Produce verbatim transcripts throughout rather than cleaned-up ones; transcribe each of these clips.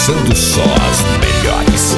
mixando só as melhores.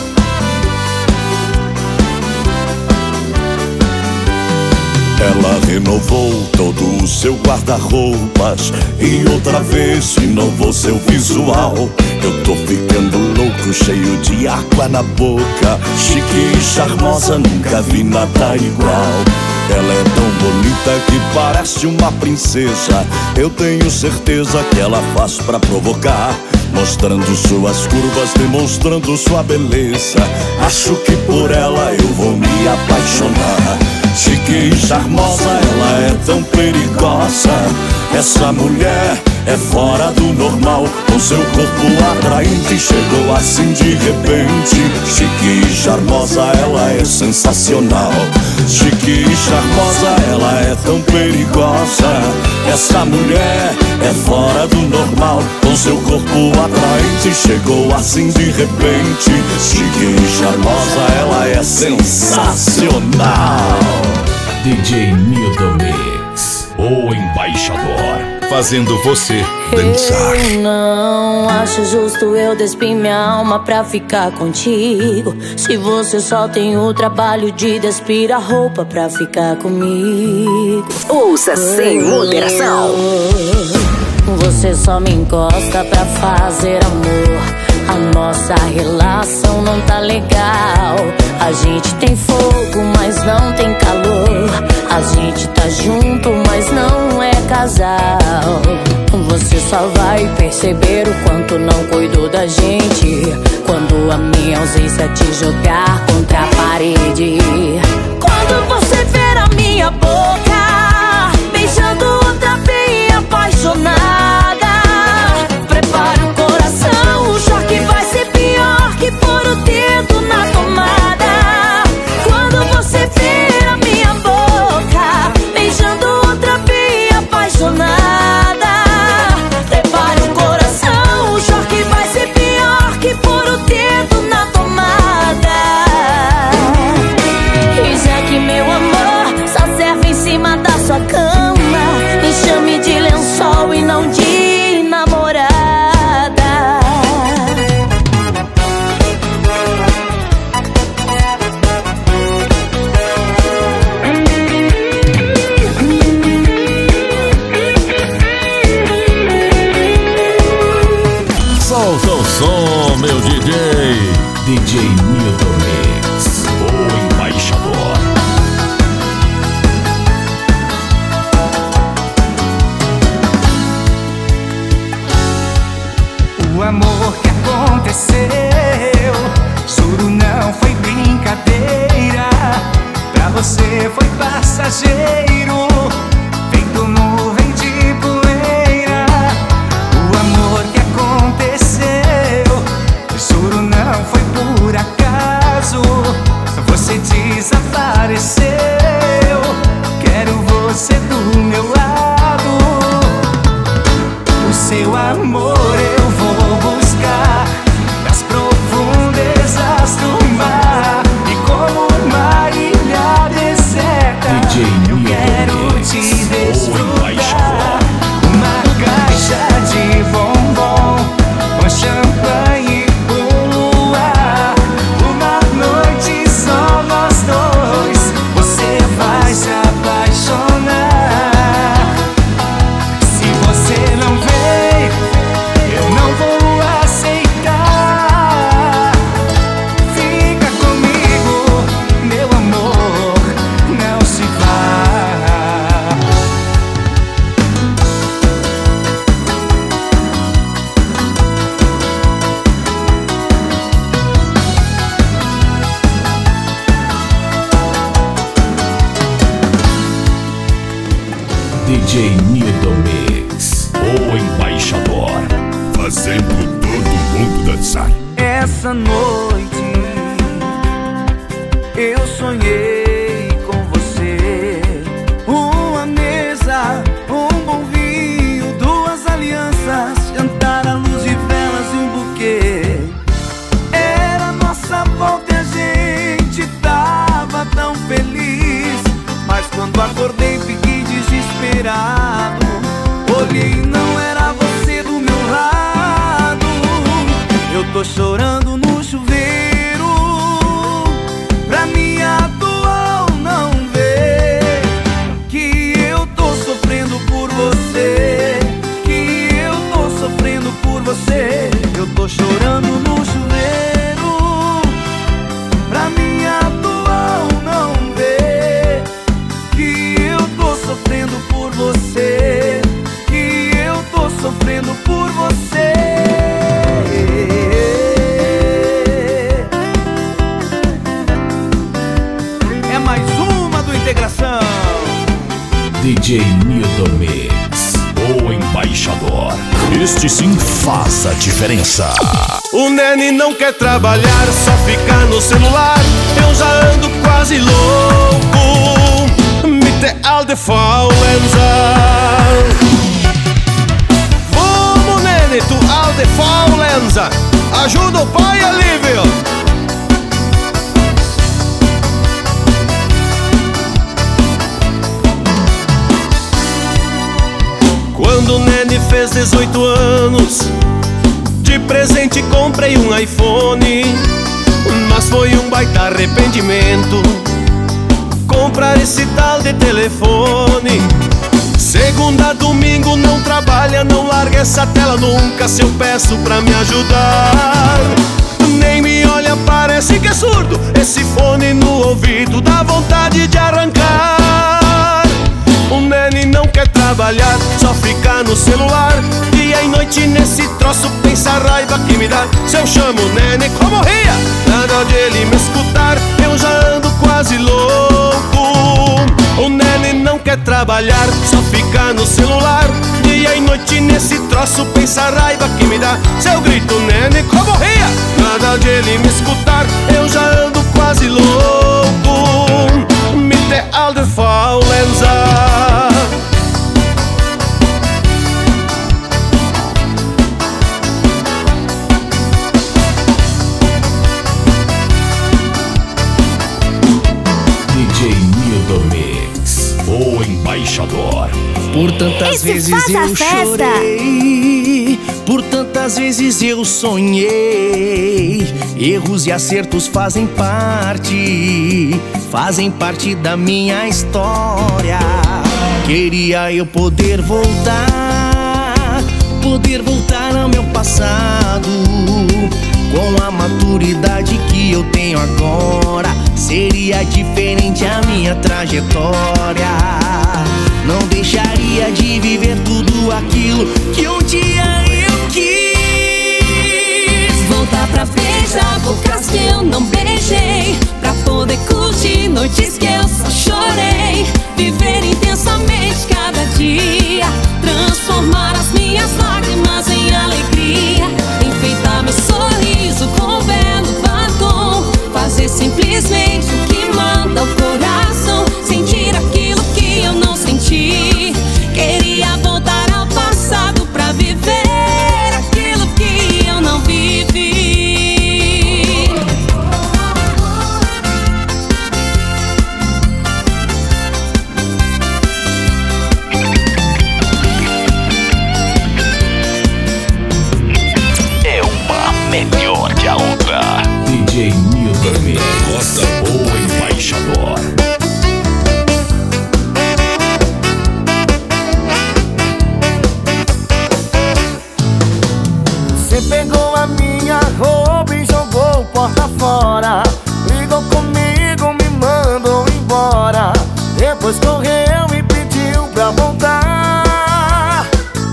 Ela renovou todo o seu guarda-roupas e outra vez inovou seu visual. Eu tô ficando louco, cheio de água na boca, chique e charmosa, nunca vi nada igual. Ela é tão bonita que parece uma princesa. Eu tenho certeza que ela faz pra provocar, mostrando suas curvas, demonstrando sua beleza. Acho que por ela eu vou me apaixonar. Chique e charmosa, ela é tão perigosa. Essa mulher é fora do normal, com seu corpo atraente, chegou assim de repente. Chique e charmosa, ela é sensacional. Chique e charmosa, ela é tão perigosa. Essa mulher é fora do normal, com seu corpo atraente, chegou assim de repente. Chique e charmosa, ela é sensacional. D J Nildo Mix, o embaixador, fazendo você dançar. Eu não acho justo eu despir minha alma pra ficar contigo, se você só tem o trabalho de despir a roupa pra ficar comigo. Ouça sem moderação. Você só me encosta pra fazer amor. A nossa relação não tá legal. A gente tem fogo, mas não tem calor. A gente tá junto, mas não é casal. Você só vai perceber o quanto não cuido da gente quando a minha ausência te jogar contra a parede. Quando você ver a minha boca beijando outra bem apaixonada, prepare o coração, o choque vai ser pior que pôr o dedo na tomada. Quando você ver a minha boca beijando outra bem apaixonada, prepare o coração, o choque vai ser pior que pôr o dedo na tomada. E já que meu amor só serve em cima da sua cama, me chame de lençol e não de namorada. Solta o som, meu D J. D J Nildo Mix, o embaixador. O amor que aconteceu, juro não foi brincadeira. Pra você foi passageiro, feito nuvem de poeira. O amor que aconteceu, juro não foi por acaso. Você desapareceu, quero você do meu lado. O seu amor eu vou buscar nas profundezas do mar, e como uma ilha deserta D J eu Nildo quero Mix, te o desfrutar. embaixador. Uma caixa de bombom com champanhe e luar, uma noite só nós dois, você vai se apaixonar. Se você não vem, eu não vou aceitar. Fica comigo, meu amor, não se vá. D J Nildo Mix, o embaixador, fazendo todo mundo dançar. Essa noite eu sonhei com você. Uma mesa, um bom vinho, duas alianças, jantar à luz de velas e um buquê. Era a nossa volta e a gente tava tão feliz. Mas quando acordei fiquei desesperado. Olhei e não era você do meu lado. Eu sofrendo por você, que eu tô sofrendo por você. É mais uma do Integração. D J Nildo Mix, o embaixador. Este sim faz a diferença. O Nene não quer trabalhar, só ficar no celular. Eu já ando quase louco. Mitte alde faulenza. Vamos, Nene, tu alde faulenza. Ajuda o pai ali, viu? Quando o Nene fez dezoito anos, de presente comprei um iPhone. Mas foi um baita arrependimento comprar esse tal de telefone. Segunda a domingo não trabalha, não larga essa tela nunca. Se eu peço pra me ajudar, nem me olha, parece que é surdo. Esse fone no ouvido dá vontade de arrancar. O Nene não quer trabalhar, só ficar no celular. Dia e noite nesse troço, pensa a raiva que me dá. Se eu chamo o Nene como ria, nada de ele me escutar. Eu já ando quase louco. O Nene não quer trabalhar, só ficar no celular. Dia e noite nesse troço, pensa a raiva que me dá. Se eu grito Nene como ria, nada de ele me escutar. Eu já ando quase louco. Mitte alde faulenza. D J Nildo Mix, o embaixador. Por tantas Esse vezes faz a eu festa. chorei, por tantas vezes eu sonhei. Erros e acertos fazem parte, fazem parte da minha história. Queria eu poder voltar, poder voltar ao meu passado. Com a maturidade que eu tenho agora, seria diferente a minha trajetória. Não deixaria de viver tudo aquilo que um dia eu quis. Voltar pra beijar bocas que eu não beijei, pra poder curtir noites que eu só chorei. Viver intensamente cada dia, transformar as minhas lágrimas em alegria. Enfeitar meu sorriso com um belo batom, fazer simplesmente o que manda o coração. Sentir aquilo que eu não senti. Queria voltar ao passado pra viver aquilo que eu não vivi. É uma melhor que a outra. D J Nildo Mix, o embaixador. Você pegou a minha roupa e jogou porta fora. Brigou comigo, me mandou embora. Depois correu e pediu pra voltar.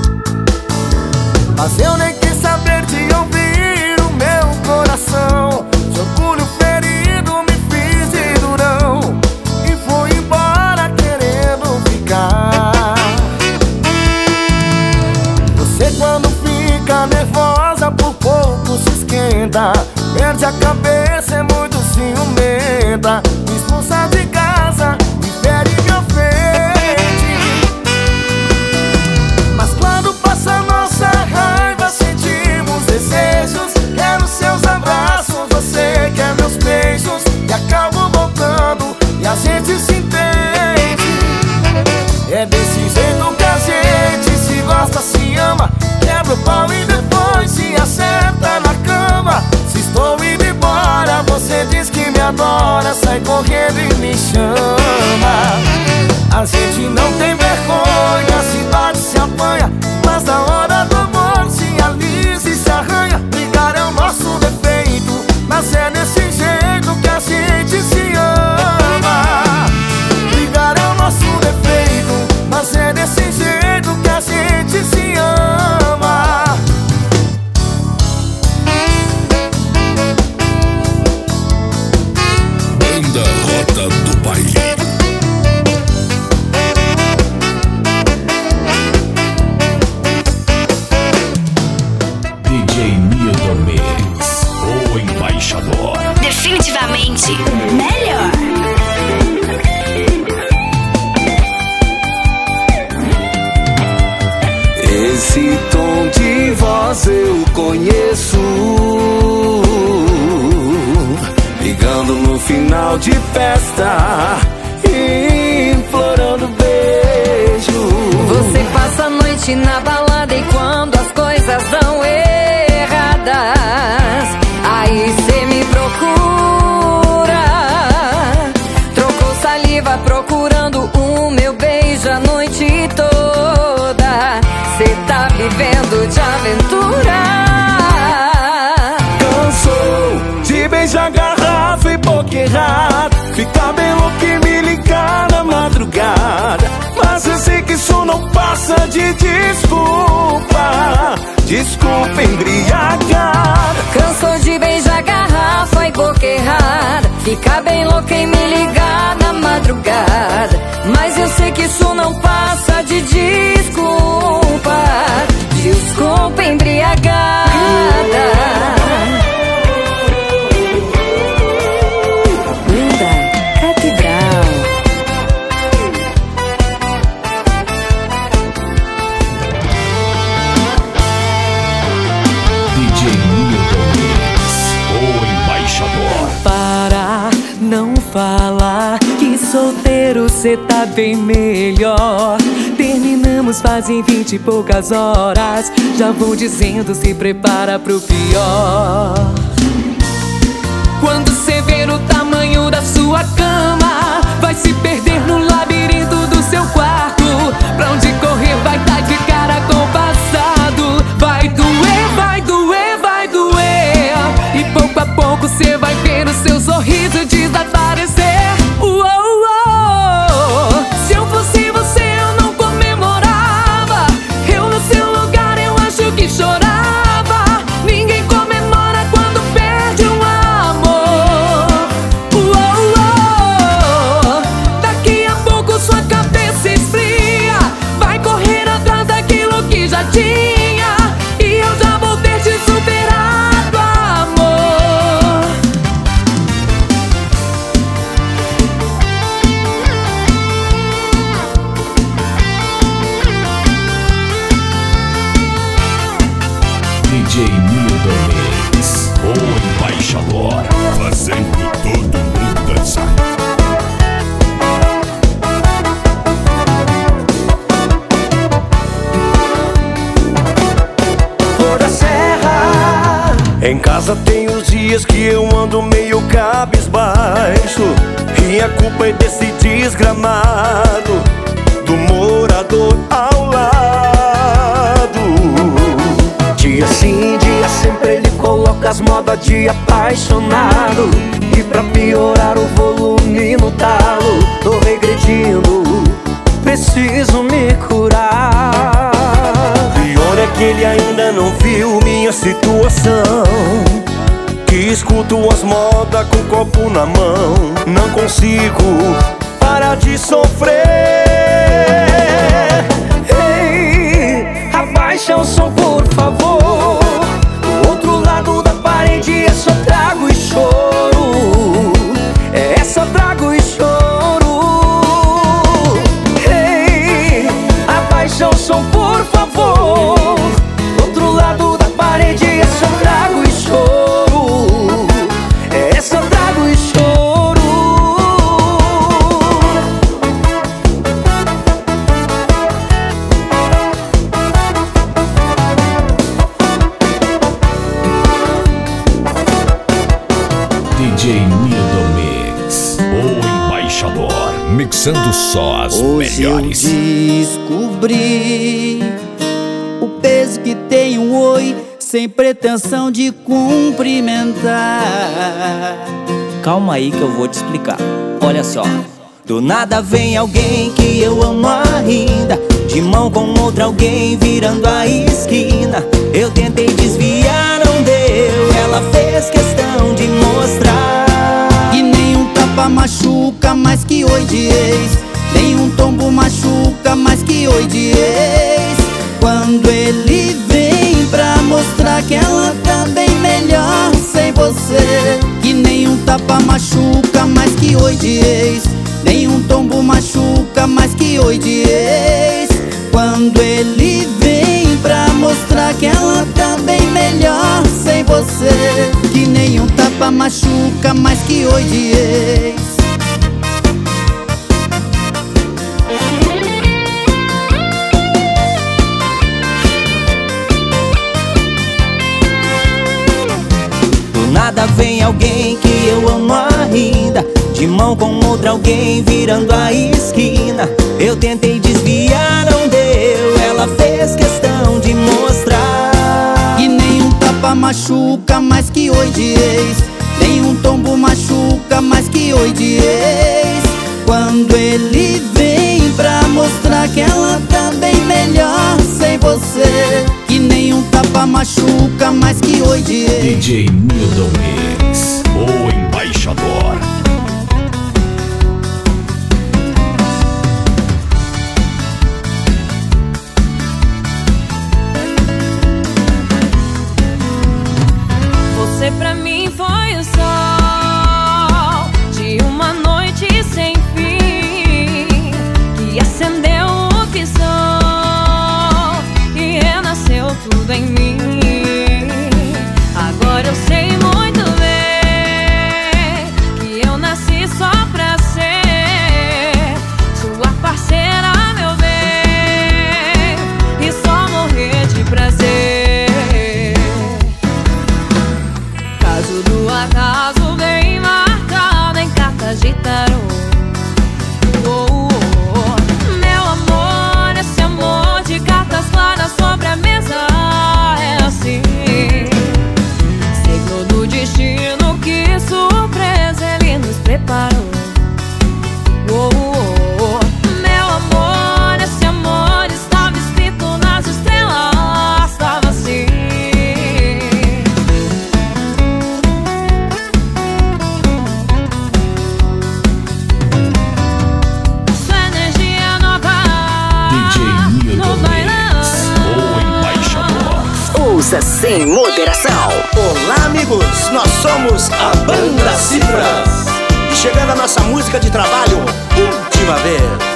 Mas eu nem quis saber de ouvir o meu coração. De orgulho ferido me fiz de durão e fui embora querendo ficar. Você quando fica nervosa por pouco se esquenta, perde a cabeça, é muito ciumenta. Me expulsa de casa e fere me ofende. Mas quando passa nossa raiva sentimos desejos. Quero seus abraços, você quer meus beijos. E acabo voltando e a gente se entende. É desse jeito que a gente se gosta, se ama. Quebra o pau e depois se acerta na cama. Se estou indo embora, você diz que me adora, sai correndo e me chama. A gente não tem vergonha, a cidade se apanha, mas na hora do amor se alisa e se arranha. Brigar é o nosso defeito, mas é desse jeito que a gente se ama. Brigar é o nosso defeito, Esse tom de voz eu conheço, ligando no final de festa, implorando beijo. Você passa a noite na balada e quando as coisas dão erradas, aí cê me procura. Trocou saliva procurando o meu beijo a noite toda. Cê tá vivendo de aventura. Cansou de beijar garrafa e boca errada, ficar bem louco e me ligar na madrugada. Mas eu sei que isso não passa de desculpa, desculpa embriagada. Cansou de beijar garrafa e boca errada, ficar bem louca e me ligar na madrugada. Mas eu sei que isso não passa de desculpa, desculpa embriagada. Linda Catedral. D J Milton Mix, o embaixador. Para, não fala que solteiro cê tá bem melhor. Terminamos fazem vinte e poucas horas. Já vou dizendo, se prepara pro pior. Quando cê ver o tamanho da sua cama, vai se perder no labirinto do seu quarto. Pra onde correr vai tá de cara compassado. Vai doer, vai doer, vai doer. E pouco a pouco cê vai ver o seu sorriso desaparecer. Uou, uou. Se eu fosse você eu não comemorava. Eu no seu lugar eu acho que chorava. Ninguém comemora quando perde um amor. Uou, uou. Daqui a pouco sua cabeça esfria, vai correr atrás daquilo que já tinha. E eu já vou ter te superado, amor. D J Milton Mix, o embaixador, fazendo todo mundo dançar. Flor da Serra. Em casa tem os dias que eu ando meio cabisbaixo, e a culpa é desse desgramado do morador ao lado. Dia sim, dia sempre ele coloca as modas de apaixonado, e pra piorar o volume no talo, tô regredindo, preciso me curar. Pior é que ele ainda não viu minha situação, que escuto as modas com o copo na mão. Não consigo parar de sofrer. Ei, abaixa o som por favor. Do outro lado da parede é só trago e choro, é só trago e choro. Ei, abaixa o som por favor. Do outro lado da parede é só trago e choro, é só trago e choro. D J Milton Mix, o embaixador, mixando só as Hoje melhores. eu descobri o peso que tem um oi sem pretensão de cumprimentar. Calma aí que eu vou te explicar. Olha só. Do nada vem alguém que eu amo ainda, de mão com outra alguém virando a esquina. Eu tentei desviar, não deu. Ela fez questão de mostrar. E nenhum tapa machuca mais que oi de ex, nenhum tombo machuca mais que oi de ex. Quando ele vem pra mostrar que ela tá bem melhor sem você. E nenhum tapa machuca mais que oi de ex, nenhum tombo machuca mais que oi de ex. Quando ele vem pra tapa machuca mais que oi de ex. Do nada vem alguém que eu amo ainda, de mão com outra alguém virando a esquina. Eu tentei desviar, não deu, ela fez questão de mostrar. E nenhum tapa machuca mais que oi de ex, nenhum tombo machuca mais que oi de ex. Quando ele vem pra mostrar que ela tá bem melhor sem você. E nenhum tapa machuca mais que oi de ex. D J Nildo Mix, o embaixador. Você pra mim foi o sol de uma noite sem fim, que acendeu o que sou e renasceu tudo em mim. Agora eu sei muito bem que eu nasci só pra ser sua parceira, meu bem, e só morrer de prazer. Caso do acaso bem marcado em cartas de tarô. Oh, oh, oh. Meu amor, esse amor de cartas claras sobre a mesa é assim, signo do destino, que surpresa ele nos preparou. Oh, oh, oh. Meu amor, esse amor estava escrito nas estrelas, estava assim. Sua energia nova D J Nildo no bailão. Mix, o embaixador. Ouça sem moderação. Olá, amigos, nós somos a Banda Cifras. E chegando a nossa música de trabalho, Última Vez.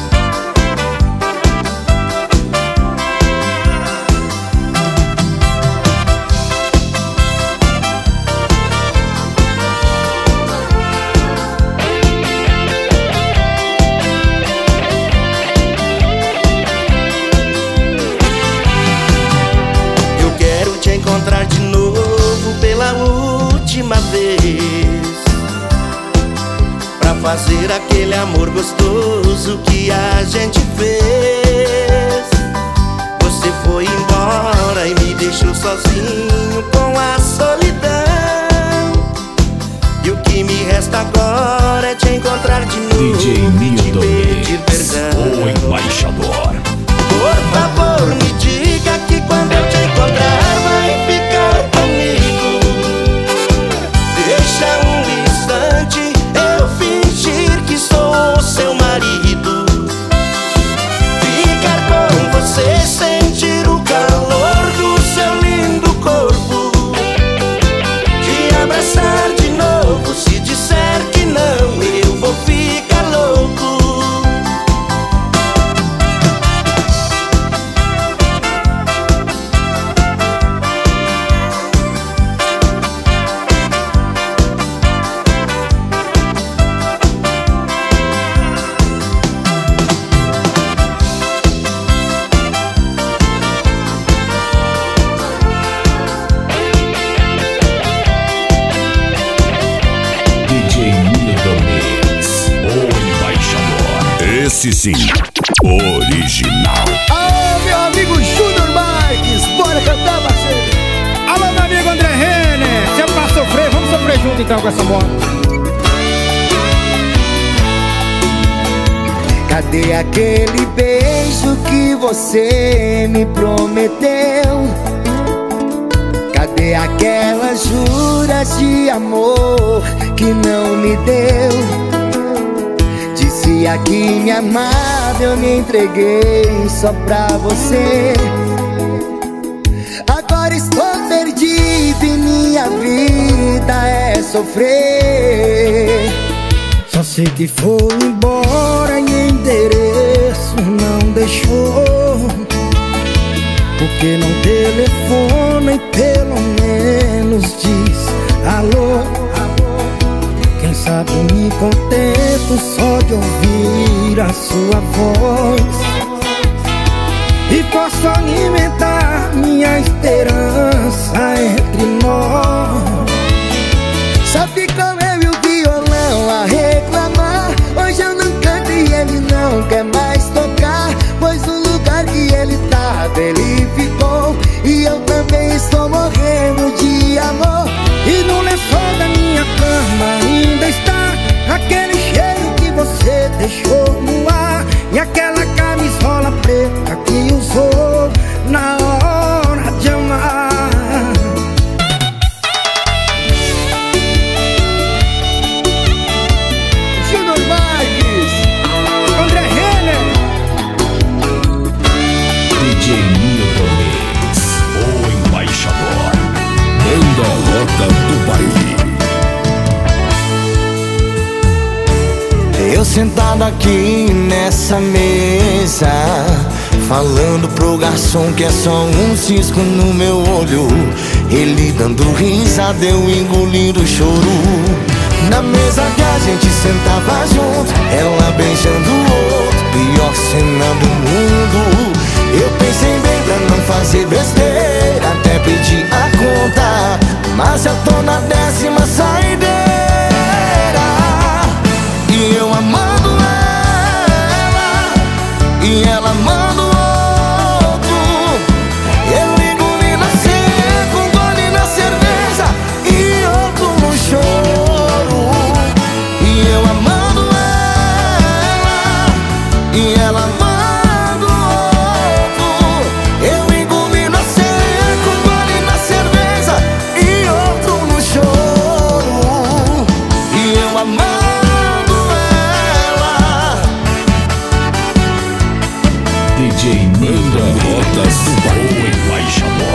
Eu quero te encontrar de novo pela última vez, pra fazer aquele amor gostoso que a gente fez. Você foi embora e me deixou sozinho com a solidão, e o que me resta agora é te encontrar de novo D J e te Nildo pedir Mix, perdão. o embaixador. Por favor, me diga que quando eu te encontrar vai ficar comigo. Deixa um instante eu fingir que sou seu marido, ficar com você, sentir o calor do seu lindo corpo, te abraçar de novo. Se disser que não, eu vou ficar louco. D J Nildo Mix, o embaixador. Esse sim, original. Alô, meu amigo Júnior Marques, bora cantar, parceiro. Alô, meu amigo André Renner, se é pra sofrer, vamos sofrer junto então com essa moto. Cadê aquele beijo que você me prometeu? Cadê aquelas juras de amor que não me deu? Dizia que me amava, eu me entreguei só pra você. Agora estou perdido e minha vida é sofrer. Só sei que foi embora e endereço não deixou. Porque não telefona e pelo menos diz alô, sabe, me contento só de ouvir a sua voz. E posso alimentar minha esperança entre nós. Só ficou eu e o violão a reclamar. Hoje eu não canto e ele não quer mais tocar, pois no lugar que ele tava ele ficou. E eu também estou morrendo de amor. E no lençol da minha cama ainda está aquele cheiro que você deixou no ar, e aquela camisola preta que usou na hora de amar. Júnior Marques, André Renner, D J Milton Mix, o embaixador. Banda Rota do Baile. Eu sentado aqui nessa mesa, falando pro garçom que é só um cisco no meu olho. Ele dando risada, eu engolindo o choro. Na mesa que a gente sentava junto, ela beijando o outro, pior cena do mundo. Eu pensei bem pra não fazer besteira, até pedir a conta, mas já tô na décima saideira. E eu amando ela, e ela amando outro. Eu engoli na seca, um gole na cerveja e outro no choro. E eu amando ela, e ela amando outro. Eu engoli na seca, um gole na cerveja e outro no choro. E eu amando D J Milton Rotas do Baile, o embaixador.